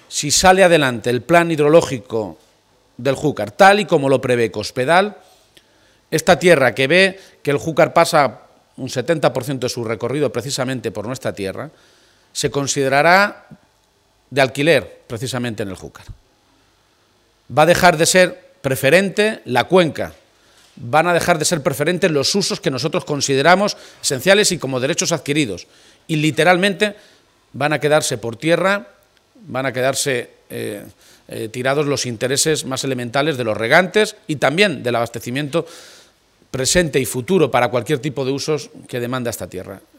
si sale adelante el plan hidrológico del Júcar, tal y como lo prevé Cospedal, esta tierra que ve que el Júcar pasa un 70% de su recorrido precisamente por nuestra tierra, se considerará de alquiler precisamente en el Júcar. Va a dejar de ser preferente la cuenca, van a dejar de ser preferentes los usos que nosotros consideramos esenciales y como derechos adquiridos, y literalmente van a quedarse por tierra, van a quedarse tirados los intereses más elementales de los regantes y también del abastecimiento presente y futuro para cualquier tipo de usos que demanda esta tierra.